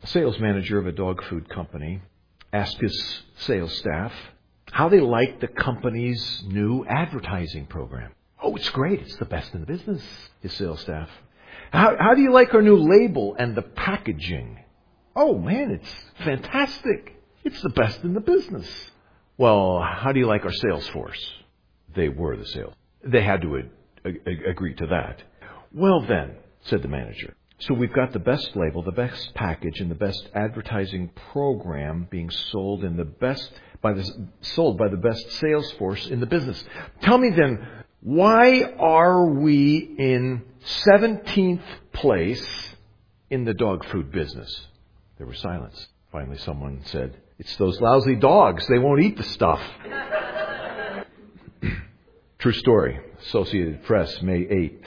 sales manager of a dog food company asked his sales staff how they liked the company's new advertising program. Oh, it's great. It's the best in the business, his sales staff. How do you like our new label and the packaging? Oh, man, it's fantastic. It's the best in the business. Well, how do you like our sales force? They were the sales. They had to agree to that. Well, then, said the manager. So we've got the best label, the best package, and the best advertising program being sold by the best sales force in the business. Tell me then, why are we in 17th place in the dog food business? There was silence. Finally, someone said, "It's those lousy dogs. They won't eat the stuff." True story. Associated Press, May 8th.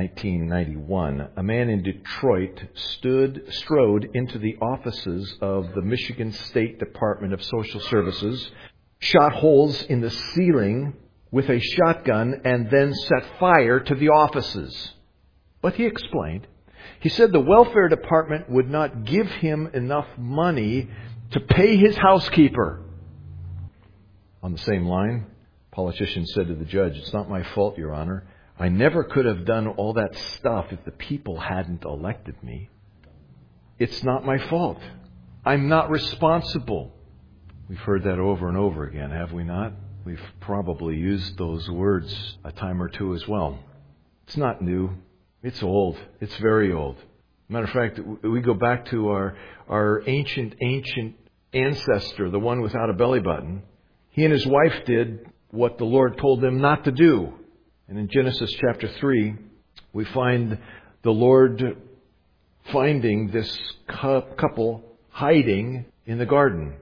1991, a man in Detroit strode into the offices of the Michigan State Department of Social Services, shot holes in the ceiling with a shotgun, and then set fire to the offices. But he explained. He said the welfare department would not give him enough money to pay his housekeeper. On the same line, politician said to the judge, "It's not my fault, Your Honor. I never could have done all that stuff if the people hadn't elected me. It's not my fault. I'm not responsible." We've heard that over and over again, have we not? We've probably used those words a time or two as well. It's not new. It's old. It's very old. Matter of fact, we go back to our ancient ancestor, the one without a belly button. He and his wife did what the Lord told them not to do. And in Genesis chapter 3, we find the Lord finding this couple hiding in the garden.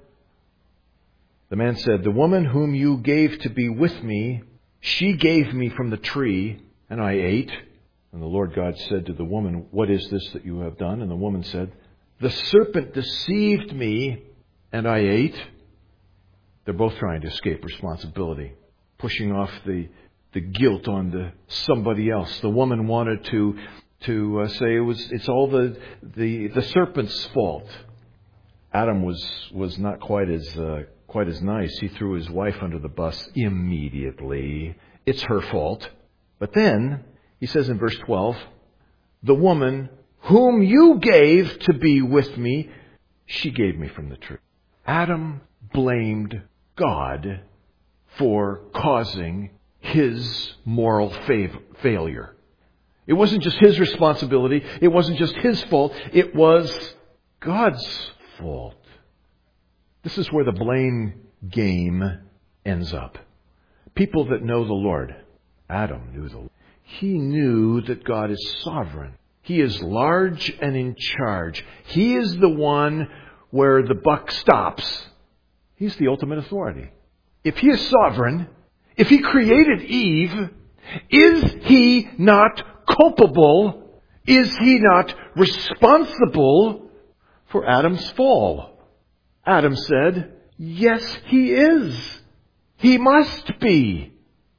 The man said, "The woman whom you gave to be with me, she gave me from the tree, and I ate." And the Lord God said to the woman, "What is this that you have done?" And the woman said, "The serpent deceived me, and I ate." They're both trying to escape responsibility, pushing off the guilt onto somebody else. The woman wanted to say it's all the serpent's fault. Adam was not quite as nice. He threw his wife under the bus immediately. It's her fault. But then he says in verse 12, "The woman whom you gave to be with me, she gave me from the tree." Adam blamed God for causing his moral failure. It wasn't just his responsibility. It wasn't just his fault. It was God's fault. This is where the blame game ends up. People that know the Lord. Adam knew the Lord. He knew that God is sovereign. He is large and in charge. He is the one where the buck stops. He's the ultimate authority. If he is sovereign, if he created Eve, is he not culpable? Is he not responsible for Adam's fall? Adam said, "Yes, he is. He must be."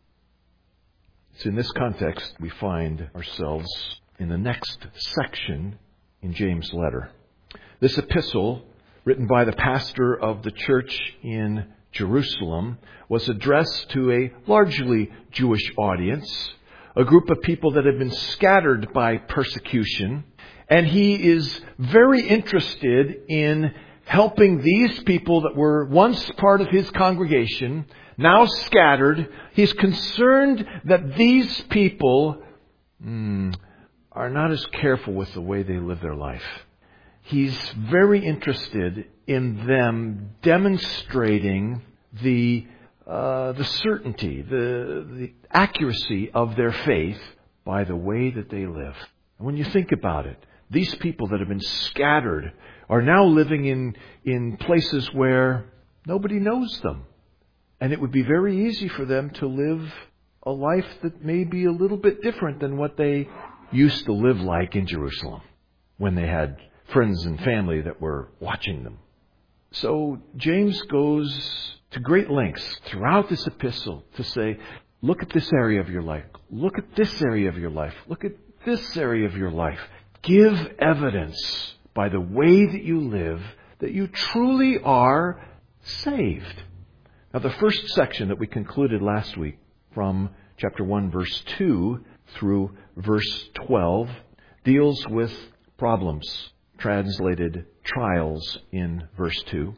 It's in this context we find ourselves in the next section in James' letter. This epistle, written by the pastor of the church in Jerusalem, was addressed to a largely Jewish audience, a group of people that had been scattered by persecution. And he is very interested in helping these people that were once part of his congregation, now scattered. He's concerned that these people are not as careful with the way they live their life. He's very interested in them demonstrating the certainty, the accuracy of their faith by the way that they live. And when you think about it, these people that have been scattered are now living in places where nobody knows them. And it would be very easy for them to live a life that may be a little bit different than what they used to live like in Jerusalem when they had friends and family that were watching them. So James goes to great lengths throughout this epistle to say, look at this area of your life. Look at this area of your life. Look at this area of your life. Give evidence by the way that you live, that you truly are saved. Now, the first section that we concluded last week from chapter 1, verse 2 through verse 12 deals with problems, translated trials in verse 2.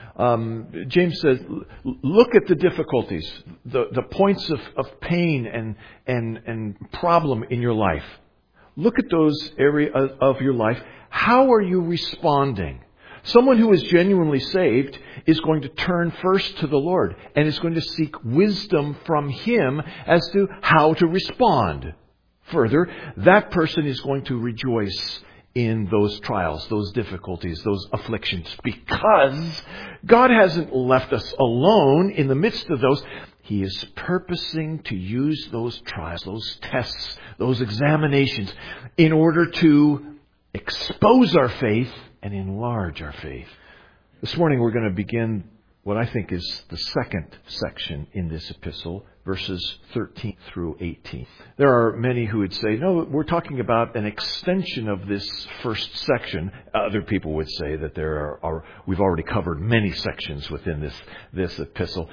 James says, look at the difficulties, the points of pain and problem in your life. Look at those areas of your life. How are you responding? Someone who is genuinely saved is going to turn first to the Lord and is going to seek wisdom from Him as to how to respond. Further, that person is going to rejoice in those trials, those difficulties, those afflictions, because God hasn't left us alone in the midst of those. He is purposing to use those trials, those tests, those examinations in order to expose our faith and enlarge our faith. This morning we're going to begin what I think is the second section in this epistle, verses 13 through 18. There are many who would say, no, we're talking about an extension of this first section. Other people would say that we've already covered many sections within this epistle.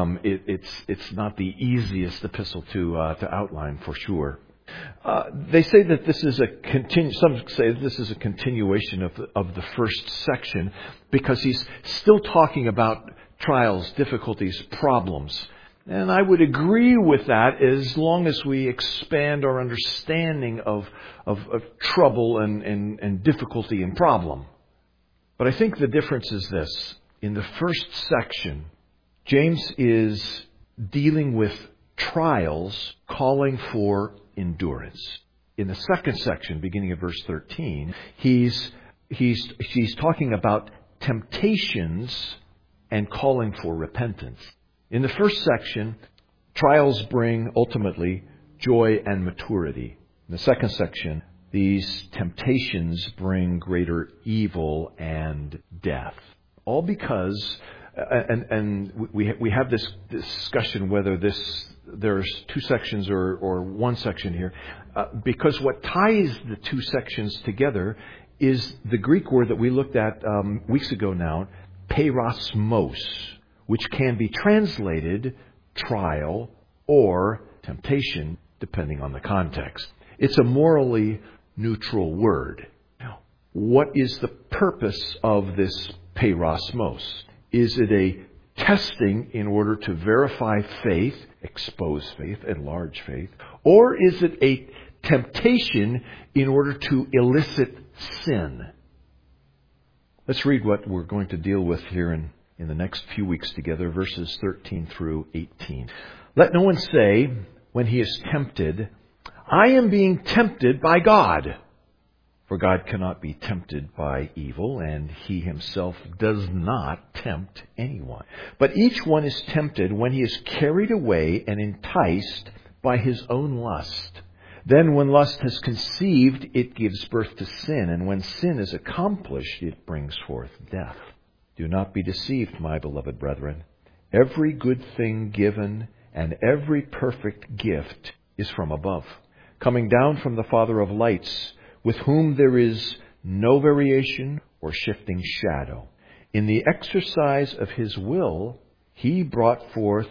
It's not the easiest epistle to outline for sure. They say that this is some say this is a continuation of the first section because he's still talking about trials, difficulties, problems. And I would agree with that as long as we expand our understanding of trouble and difficulty and problem. But I think the difference is this. In the first section, James is dealing with trials calling for endurance. In the second section, beginning at verse 13, he's talking about temptations and calling for repentance. In the first section, trials bring ultimately joy and maturity. In the second section, these temptations bring greater evil and death. All because, and we have this discussion whether there's two sections or one section here, because what ties the two sections together is the Greek word that we looked at weeks ago now, peirasmos, which can be translated trial or temptation, depending on the context. It's a morally neutral word. Now, what is the purpose of this peirasmos? Is it a testing in order to verify faith, expose faith, enlarge faith? Or is it a temptation in order to elicit sin? Let's read what we're going to deal with here in the next few weeks together, verses 13 through 18. Let no one say, when he is tempted, I am being tempted by God. For God cannot be tempted by evil, and He Himself does not tempt anyone. But each one is tempted when he is carried away and enticed by his own lust. Then when lust has conceived, it gives birth to sin, and when sin is accomplished, it brings forth death. Do not be deceived, my beloved brethren. Every good thing given and every perfect gift is from above, coming down from the Father of lights, with whom there is no variation or shifting shadow. In the exercise of His will, He brought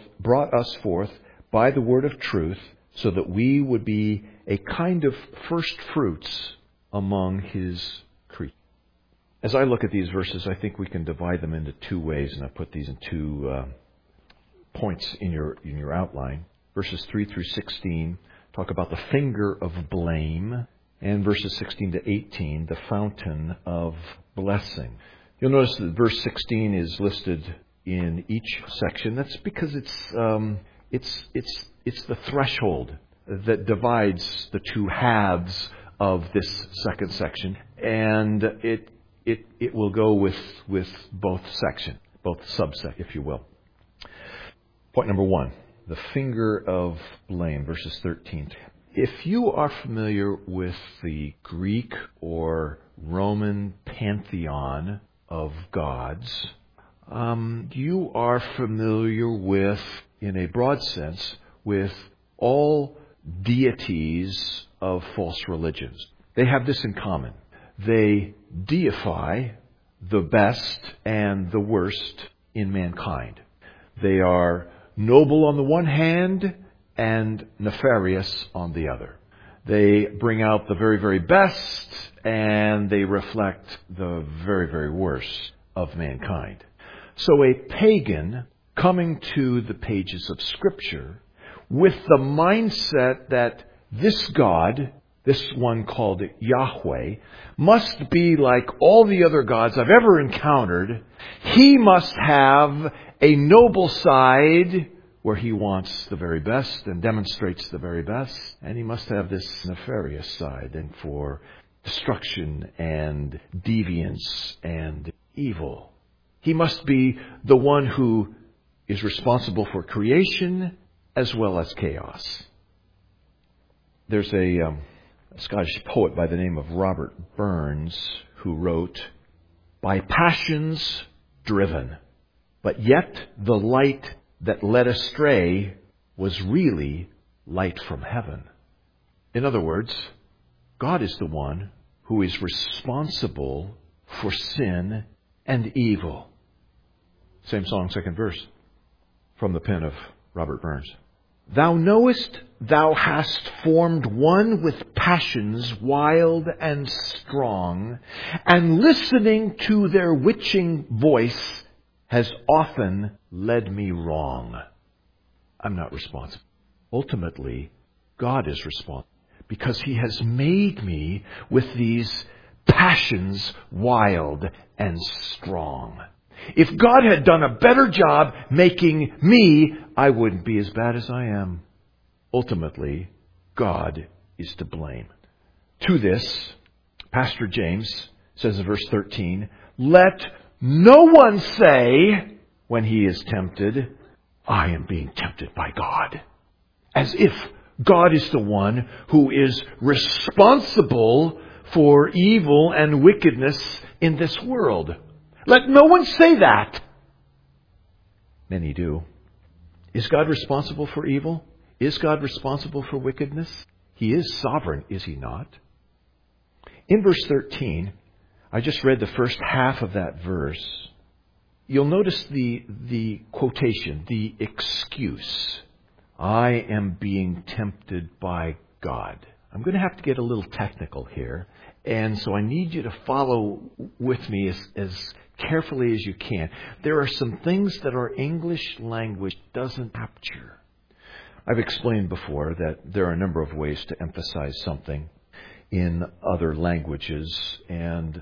us forth by the word of truth, so that we would be a kind of first fruits among His creatures. As I look at these verses, I think we can divide them into two ways, and I put these in two points in your outline. Verses 3 through 16 talk about the finger of blame, and verses 16 to 18, the fountain of blessing. You'll notice that verse 16 is listed in each section. That's because it's the threshold that divides the two halves of this second section, and it will go with both sections, both subsect, if you will. Point number 1, the finger of blame, verses 13. If you are familiar with the Greek or Roman pantheon of gods, you are familiar with, in a broad sense, with all deities of false religions. They have this in common. They deify the best and the worst in mankind. They are noble on the one hand and nefarious on the other. They bring out the very, very best, and they reflect the very, very worst of mankind. So a pagan coming to the pages of Scripture with the mindset that this God, this one called Yahweh, must be like all the other gods I've ever encountered. He must have a noble side where he wants the very best and demonstrates the very best. And he must have this nefarious side and for destruction and deviance and evil. He must be the one who is responsible for creation as well as chaos. There's a Scottish poet by the name of Robert Burns who wrote, "By passions driven, but yet the light that led astray was really light from heaven." In other words, God is the one who is responsible for sin and evil. Same song, second verse, from the pen of Robert Burns. "Thou knowest thou hast formed one with passions wild and strong, and listening to their witching voice has often led me wrong." I'm not responsible. Ultimately, God is responsible because He has made me with these passions wild and strong. If God had done a better job making me, I wouldn't be as bad as I am. Ultimately, God is to blame. To this, Pastor James says in verse 13, "Let no one say when he is tempted, I am being tempted by God." As if God is the one who is responsible for evil and wickedness in this world. Let no one say that. Many do. Is God responsible for evil? Is God responsible for wickedness? He is sovereign, is He not? In verse 13, I just read the first half of that verse. You'll notice the quotation, the excuse. I am being tempted by God. I'm going to have to get a little technical here. And so I need you to follow with me as carefully as you can. There are some things that our English language doesn't capture. I've explained before that there are a number of ways to emphasize something in other languages. And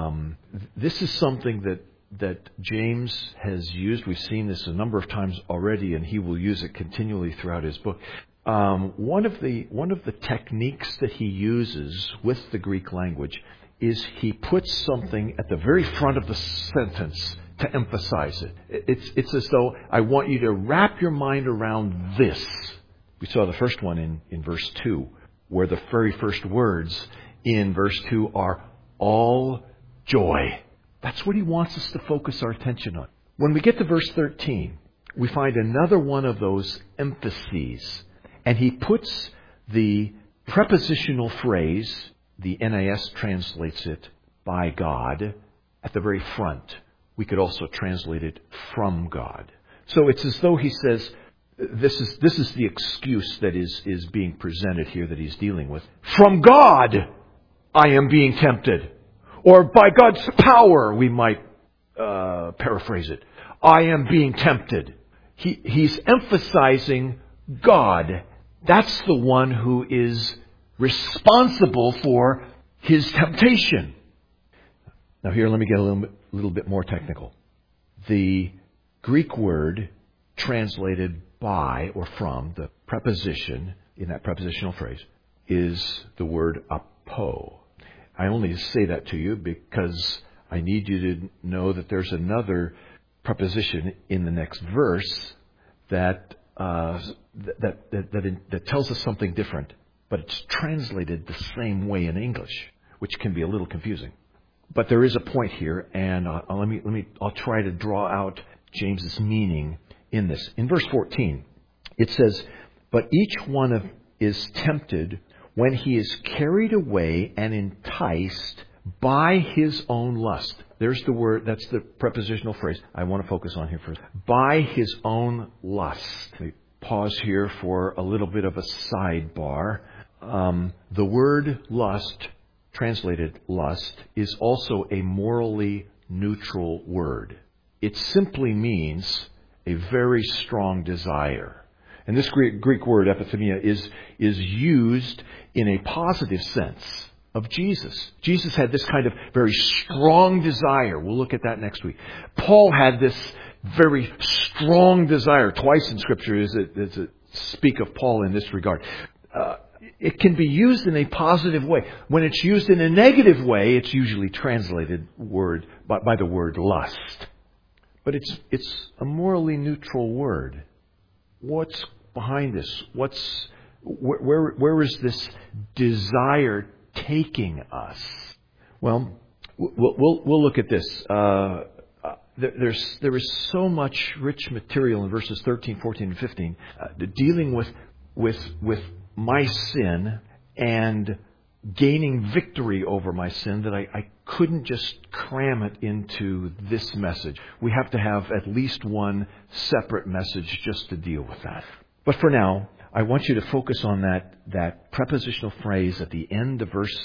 this is something that James has used. We've seen this a number of times already, and he will use it continually throughout his book. One of the techniques that he uses with the Greek language is he puts something at the very front of the sentence to emphasize it. It's as though I want you to wrap your mind around this. We saw the first one in verse 2, where the very first words in verse 2 are all joy. That's what he wants us to focus our attention on. When we get to verse 13, we find another one of those emphases. And he puts the prepositional phrase, the NAS translates it, by God, at the very front. We could also translate it from God. So it's as though he says, this is the excuse that is being presented here that he's dealing with. From God, I am being tempted. Or by God's power, we might paraphrase it. I am being tempted. He's emphasizing God. That's the one who is responsible for his temptation. Now here, let me get a little bit more technical. The Greek word translated by or from, the preposition in that prepositional phrase, is the word apo. I only say that to you because I need you to know that there's another preposition in the next verse that tells us something different, but it's translated the same way in English, which can be a little confusing. But there is a point here, and I'll try to draw out James's meaning in this. In verse 14, it says, "But each one is tempted when he is carried away and enticed By his own lust. There's the word, that's the prepositional phrase I want to focus on here first. By his own lust. We pause here for a little bit of a sidebar. The word lust, translated lust, is also a morally neutral word. It simply means a very strong desire. And this Greek word, epithemia, is used in a positive sense of Jesus. Jesus had this kind of very strong desire. We'll look at that next week. Paul had this very strong desire. Twice in Scripture does it speak of Paul in this regard. It can be used in a positive way. When it's used in a negative way, it's usually translated by the word lust. But it's a morally neutral word. What's behind this? Where is this desire taking us? Well, we'll look at this. There is so much rich material in verses 13, 14, and 15 dealing with my sin and gaining victory over my sin that I couldn't just cram it into this message. We have to have at least one separate message just to deal with that. But for now, I want you to focus on that prepositional phrase at the end of verse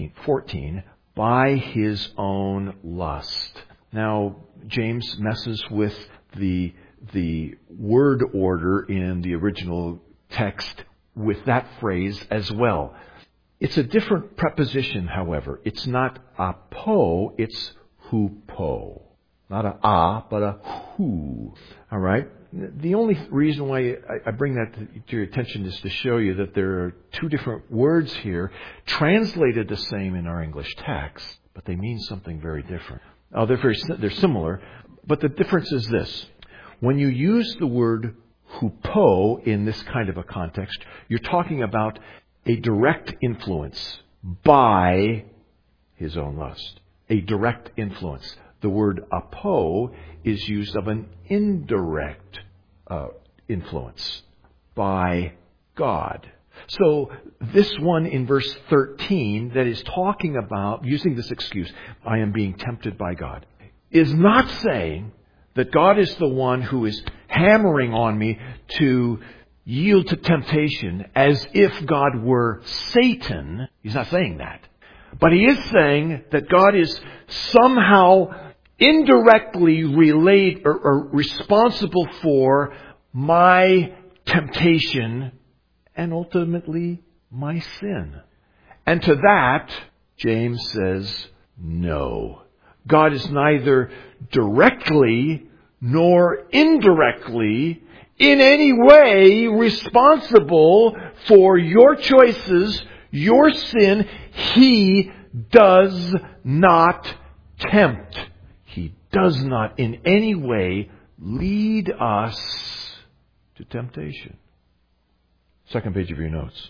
14, by his own lust. Now, James messes with the word order in the original text with that phrase as well. It's a different preposition, however. It's not apo, it's hupo. Not a, but a hu. All right? The only reason why I bring that to your attention is to show you that there are two different words here, translated the same in our English text, but they mean something very different. They're similar, but the difference is this. When you use the word hupo in this kind of a context, you're talking about a direct influence by his own lust. A direct influence. The word apo is used of an indirect influence by God. So this one in verse 13 that is talking about, using this excuse, I am being tempted by God, is not saying that God is the one who is hammering on me to yield to temptation as if God were Satan. He's not saying that. But he is saying that God is somehow indirectly related or responsible for my temptation and ultimately my sin. And to that, James says, no. God is neither directly nor indirectly in any way responsible for your choices, your sin. He does not tempt. He does not in any way lead us to temptation. Second page of your notes.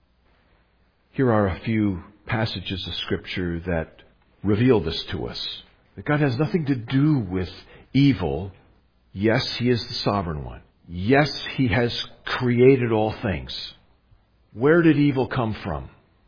Here are a few passages of Scripture that reveal this to us. That God has nothing to do with evil. Yes, He is the sovereign one. Yes, He has created all things. Where did evil come from?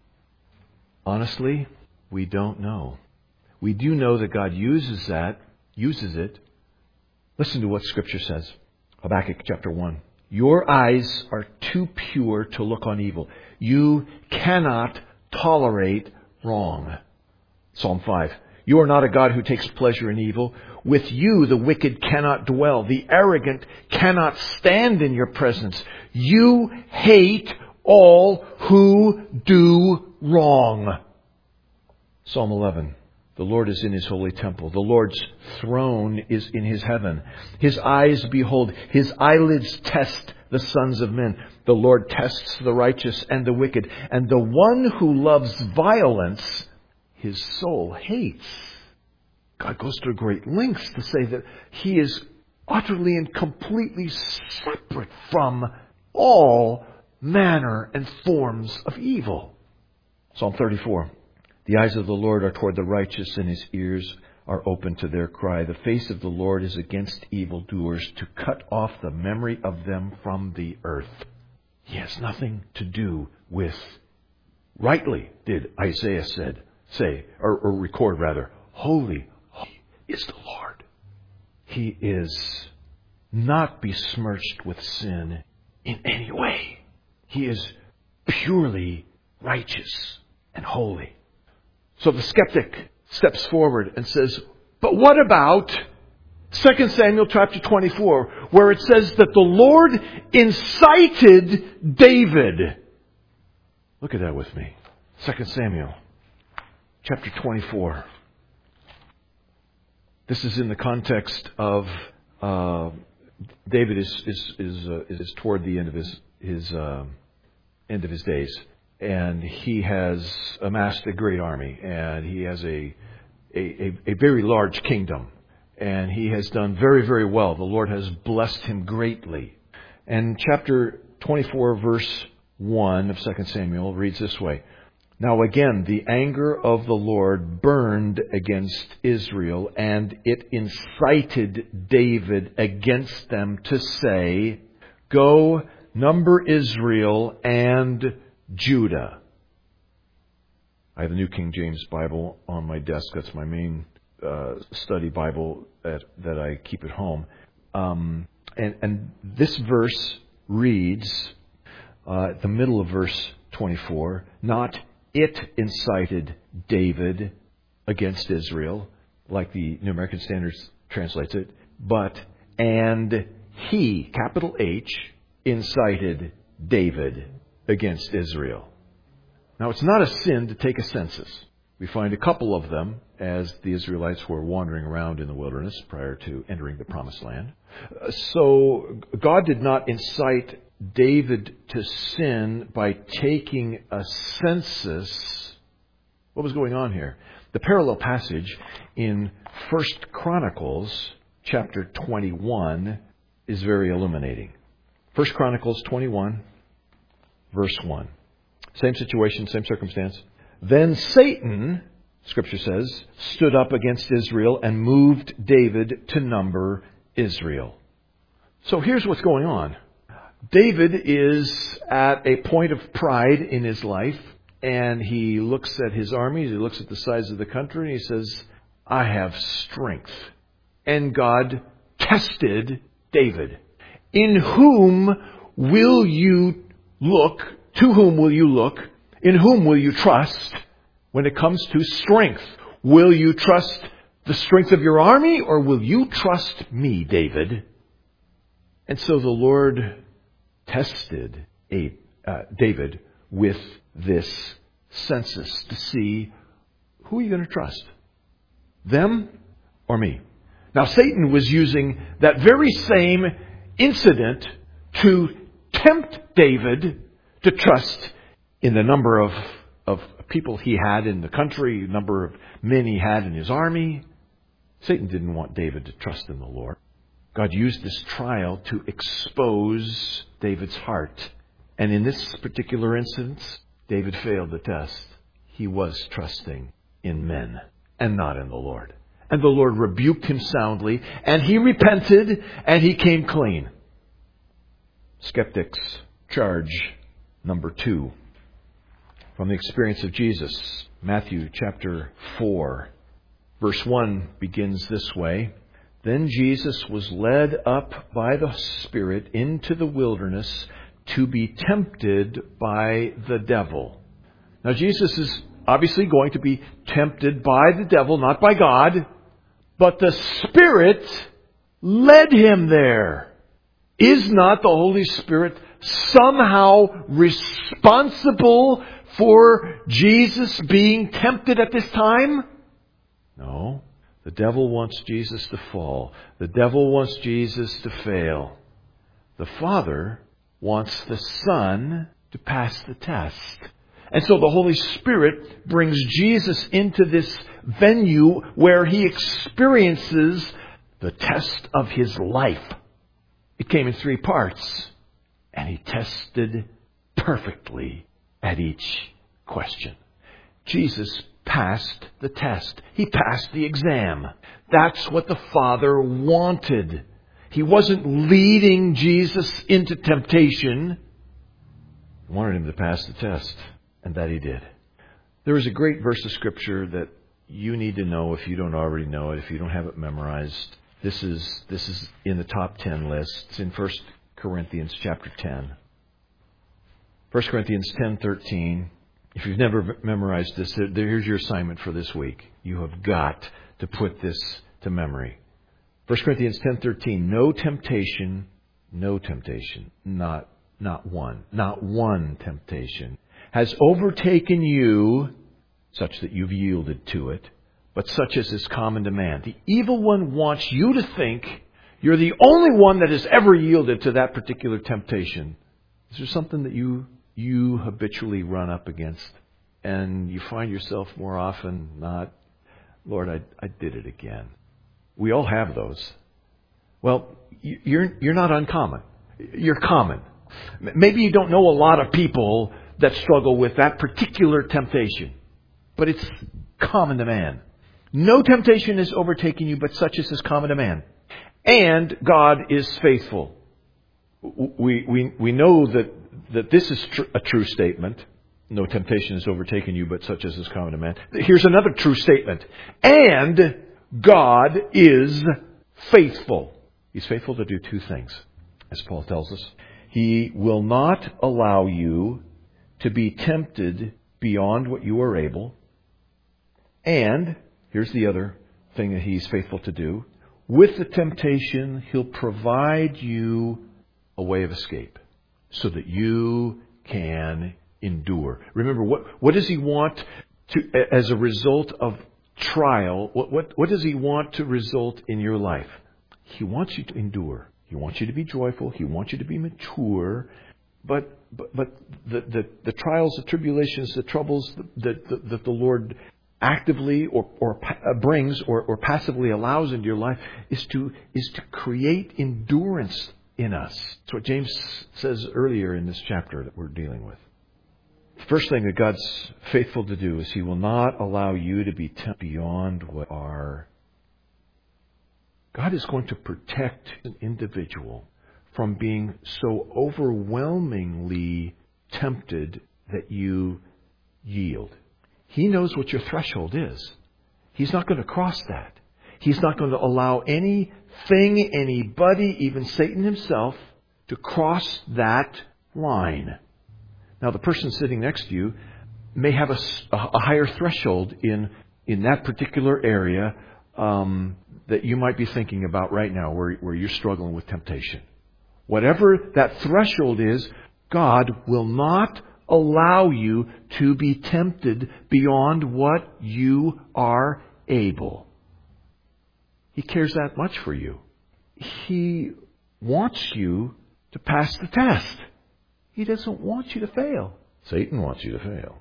Honestly, we don't know. We do know that God uses it. Listen to what Scripture says. Habakkuk chapter 1. Your eyes are too pure to look on evil. You cannot tolerate wrong. Psalm 5. You are not a God who takes pleasure in evil. With you the wicked cannot dwell. The arrogant cannot stand in your presence. You hate all who do wrong. Psalm 11. The Lord is in His holy temple. The Lord's throne is in His heaven. His eyes behold. His eyelids test the sons of men. The Lord tests the righteous and the wicked. And the one who loves violence, his soul hates. God goes to great lengths to say that He is utterly and completely separate from all manner and forms of evil. Psalm 34. The eyes of the Lord are toward the righteous, and His ears are open to their cry. The face of the Lord is against evildoers, to cut off the memory of them from the earth. He has nothing to do with, rightly did Isaiah said, say, or record rather, holy, holy is the Lord. He is not besmirched with sin in any way. He is purely righteous and holy. So the skeptic steps forward and says, but what about 2 Samuel chapter 24, where it says that the Lord incited David? Look at that with me. 2 Samuel chapter 24. This is in the context of David is toward the end of his days, and he has amassed a great army, and he has a very large kingdom, and he has done very, very well. The Lord has blessed him greatly. And chapter 24, verse 1 of 2 Samuel reads this way. Now again, the anger of the Lord burned against Israel, and it incited David against them to say, go, number Israel and Judah. I have the New King James Bible on my desk. That's my main study Bible that I keep at home. And this verse reads, the middle of verse 24, not it incited David against Israel, like the New American Standard translates it, but and he, capital H, incited David against Israel. Now, it's not a sin to take a census. We find a couple of them as the Israelites were wandering around in the wilderness prior to entering the Promised Land. So God did not incite David to sin by taking a census. What was going on here? The parallel passage in 1 Chronicles chapter 21 is very illuminating. 1 Chronicles 21, verse 1. Same situation, same circumstance. Then Satan, Scripture says, stood up against Israel and moved David to number Israel. So here's what's going on. David is at a point of pride in his life, and he looks at his armies, he looks at the size of the country, and he says, I have strength. And God tested David. In whom will you look? To whom will you look? In whom will you trust when it comes to strength? Will you trust the strength of your army, or will you trust me, David? And so the Lord tested David with this census to see, who are you going to trust? Them or me? Now, Satan was using that very same incident to tempt David to trust in the number of people he had in the country, number of men he had in his army. Satan didn't want David to trust in the Lord. God used this trial to expose David's heart. And in this particular instance, David failed the test. He was trusting in men and not in the Lord. And the Lord rebuked him soundly, and he repented, and he came clean. Skeptics charge number 2 from the experience of Jesus. Matthew chapter 4, verse 1 begins this way. Then Jesus was led up by the Spirit into the wilderness to be tempted by the devil. Now, Jesus is obviously going to be tempted by the devil, not by God, but the Spirit led him there. Is not the Holy Spirit somehow responsible for Jesus being tempted at this time? No. The devil wants Jesus to fall. The devil wants Jesus to fail. The Father wants the Son to pass the test. And so the Holy Spirit brings Jesus into this venue where he experiences the test of his life. It came in 3 parts, and he tested perfectly at each question. Jesus passed the test. He passed the exam. That's what the Father wanted. He wasn't leading Jesus into temptation. He wanted him to pass the test, and that he did. There is a great verse of Scripture that you need to know if you don't already know it, if you don't have it memorized. This is in the top 10 list. It's in 1 Corinthians chapter 10. 1 Corinthians 10:13. If you've never memorized this, here's your assignment for this week. You have got to put this to memory. 1 Corinthians 10:13. No temptation, not one temptation has overtaken you such that you've yielded to it, but such as is common to man. The evil one wants you to think you're the only one that has ever yielded to that particular temptation. Is there something that you habitually run up against, and you find yourself more often not, Lord, I did it again. We all have those. Well, you're not uncommon. You're common. Maybe you don't know a lot of people that struggle with that particular temptation, but it's common to man. No temptation has overtaken you, but such as is common to man. And God is faithful. We know that this is a true statement. No temptation has overtaken you, but such as is common to man. Here's another true statement. And God is faithful. He's faithful to do two things, as Paul tells us. He will not allow you to be tempted beyond what you are able. And here's the other thing that He's faithful to do. With the temptation, He'll provide you a way of escape so that you can endure. Remember, what does He want to, as a result of trial, what does He want to result in your life? He wants you to endure. He wants you to be joyful. He wants you to be mature. But the trials, the tribulations, the troubles that the Lord actively or brings or passively allows into your life is to create endurance in us. That's what James says earlier in this chapter that we're dealing with. The first thing that God's faithful to do is He will not allow you to be tempted beyond what are. God is going to protect an individual from being so overwhelmingly tempted that you yield. He knows what your threshold is. He's not going to cross that. He's not going to allow anything, anybody, even Satan himself, to cross that line. Now, the person sitting next to you may have a higher threshold in that particular area that you might be thinking about right now where you're struggling with temptation. Whatever that threshold is, God will not allow you to be tempted beyond what you are able. He cares that much for you. He wants you to pass the test. He doesn't want you to fail. Satan wants you to fail.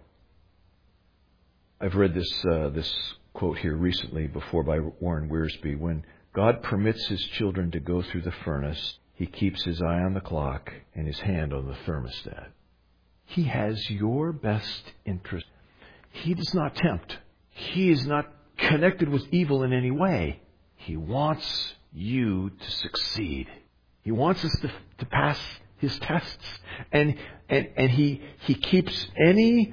I've read this quote here recently before by Warren Wiersbe. When God permits His children to go through the furnace, He keeps His eye on the clock and His hand on the thermostat. He has your best interest. He does not tempt. He is not connected with evil in any way. He wants you to succeed. He wants us to pass His tests. And He keeps any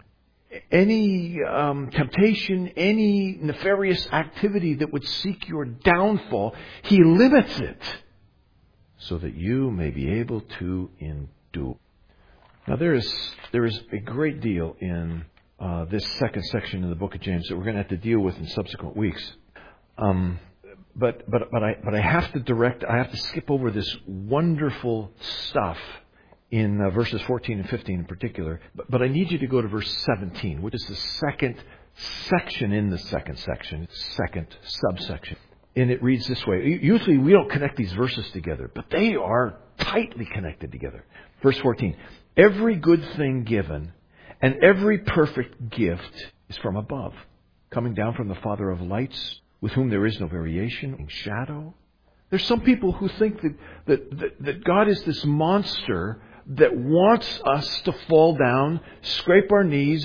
temptation, any nefarious activity that would seek your downfall, He limits it so that you may be able to endure. Now there is a great deal in this second section of the book of James that we're going to have to deal with in subsequent weeks. But I have to skip over this wonderful stuff in verses 14 and 15 in particular. But I need you to go to verse 17, which is the second section in the second section, second subsection. And it reads this way. Usually we don't connect these verses together, but they are tightly connected together. Verse 14. Every good thing given and every perfect gift is from above, coming down from the Father of lights, with whom there is no variation or shadow. There's some people who think that God is this monster that wants us to fall down, scrape our knees,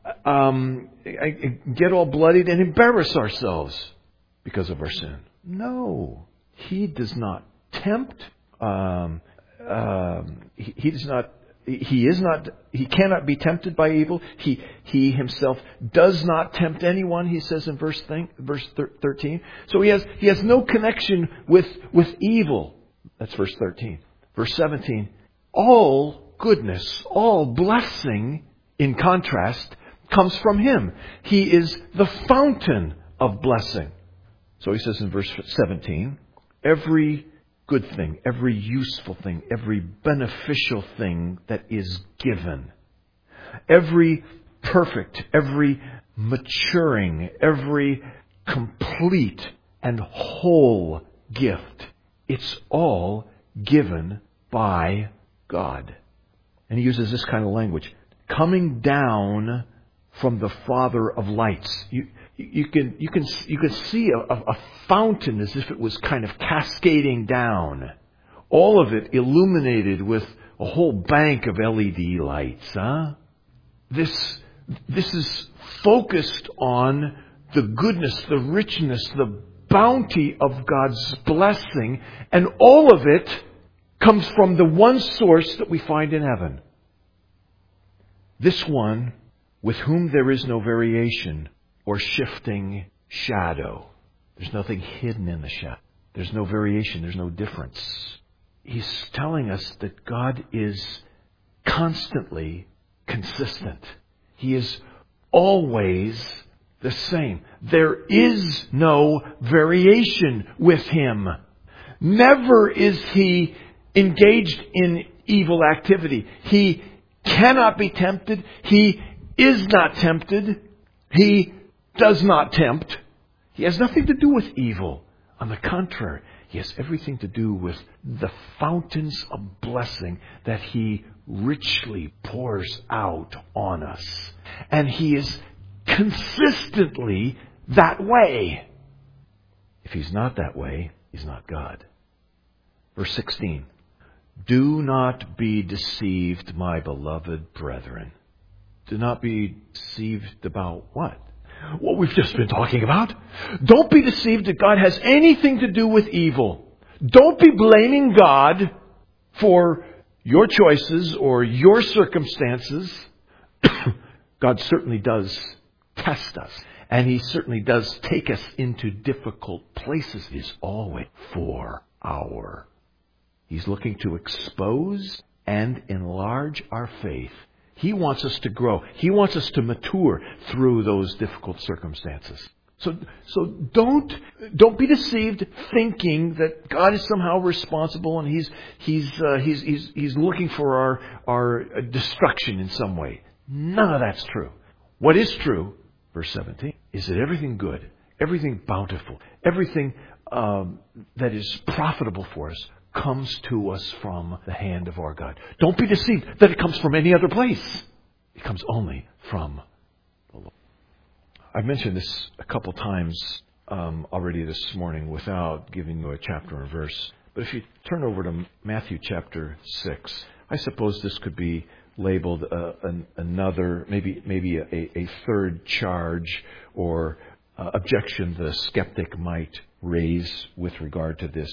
get all bloodied and embarrass ourselves because of our sin. No, He does not tempt. He He cannot be tempted by evil. He himself does not tempt anyone, he says in verse 13. So he has no connection with evil. That's verse 13. Verse 17. All goodness, all blessing, in contrast, comes from him. He is the fountain of blessing. So he says in verse 17, every good thing, every useful thing, every beneficial thing that is given, every perfect, every maturing, every complete and whole gift, it's all given by God. And he uses this kind of language, coming down from the Father of lights. You can see a fountain as if it was kind of cascading down. All of it illuminated with a whole bank of LED lights. This is focused on the goodness, the richness, the bounty of God's blessing, and all of it comes from the one source that we find in heaven. This one with whom there is no variation or shifting shadow. There's nothing hidden in the shadow. There's no variation. There's no difference. He's telling us that God is constantly consistent. He is always the same. There is no variation with him. Never is he engaged in evil activity. He cannot be tempted. He is not tempted. He does not tempt. He has nothing to do with evil. On the contrary, he has everything to do with the fountains of blessing that he richly pours out on us. And he is consistently that way. If he's not that way, he's not God. Verse 16. Do not be deceived, my beloved brethren. Do not be deceived about what? What we've just been talking about. Don't be deceived that God has anything to do with evil. Don't be blaming God for your choices or your circumstances. God certainly does test us. And he certainly does take us into difficult places. It is always for our. He's looking to expose and enlarge our faith. He wants us to grow. He wants us to mature through those difficult circumstances. So don't be deceived thinking that God is somehow responsible and he's looking for our destruction in some way. None of that's true. What is true, verse 17, is that everything good, everything bountiful, everything that is profitable for us comes to us from the hand of our God. Don't be deceived that it comes from any other place. It comes only from the Lord. I've mentioned this a couple times already this morning without giving you a chapter or verse. But if you turn over to Matthew chapter 6, I suppose this could be labeled another, maybe a third charge or objection the skeptic might raise with regard to this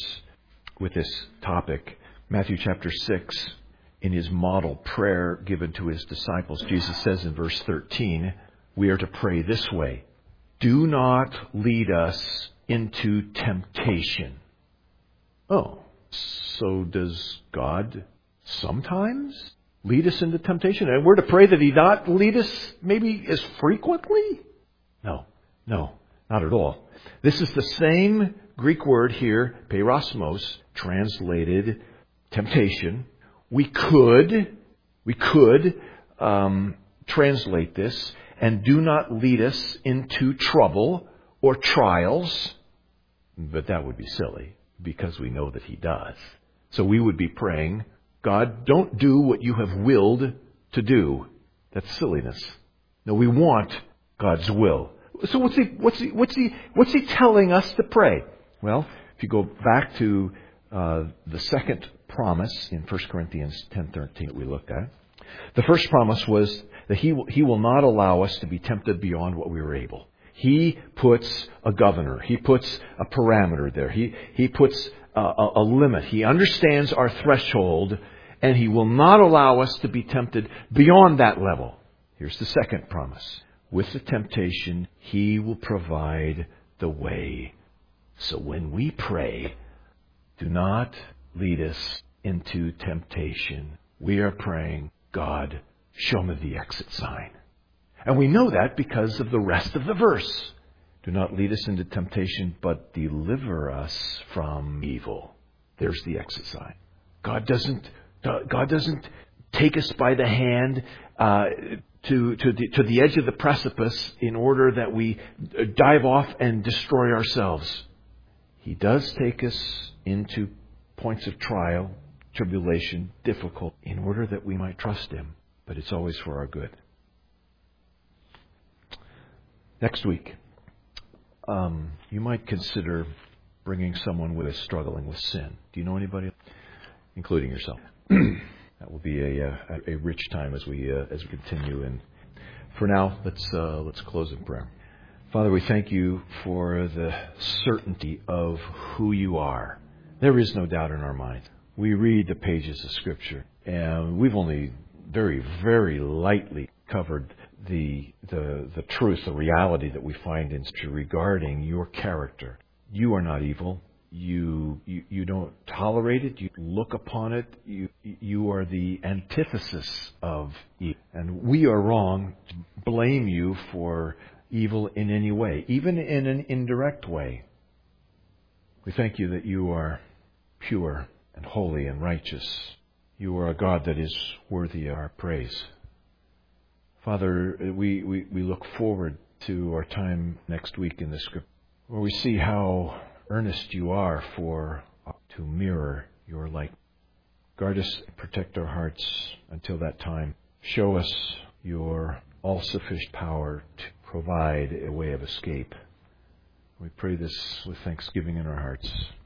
topic. Matthew chapter 6, in his model prayer given to his disciples, Jesus says in verse 13, we are to pray this way: do not lead us into temptation. Oh, so does God sometimes lead us into temptation? And we're to pray that he not lead us maybe as frequently? No, not at all. This is the same Greek word here, peirasmos, translated temptation. We could translate this, and do not lead us into trouble or trials. But that would be silly, because we know that he does. So we would be praying, God, don't do what you have willed to do. That's silliness. No, we want God's will. So what's he telling us to pray? Well, if you go back to the second promise in 1 Corinthians 10:13 that we looked at, the first promise was that he will not allow us to be tempted beyond what we are able. He puts a governor. He puts a parameter there. He puts a limit. He understands our threshold, And He will not allow us to be tempted beyond that level. Here's the second promise. With the temptation, He will provide the way. So when we pray, do not lead us into temptation. We are praying, God, show me the exit sign. And we know that because of the rest of the verse. Do not lead us into temptation, but deliver us from evil. There's the exit sign. God doesn't take us by the hand to the edge of the precipice in order that we dive off and destroy ourselves. He does take us into points of trial, tribulation, difficult, in order that we might trust Him. But it's always for our good. Next week, you might consider bringing someone who is struggling with sin. Do you know anybody, including yourself? That will be a rich time as we continue. And for now, let's close in prayer. Father, we thank You for the certainty of who You are. There is no doubt in our mind. We read the pages of Scripture, and we've only very, very lightly covered the truth, the reality that we find in Scripture regarding Your character. You are not evil. You don't tolerate it. You look upon it. You are the antithesis of evil. And we are wrong to blame You for evil in any way, even in an indirect way. We thank You that You are pure and holy and righteous. You are a God that is worthy of our praise. Father, we look forward to our time next week in the Scripture, where we see how earnest You are to mirror Your light. Guard us and protect our hearts until that time. Show us Your all-sufficient power to provide a way of escape. We pray this with thanksgiving in our hearts.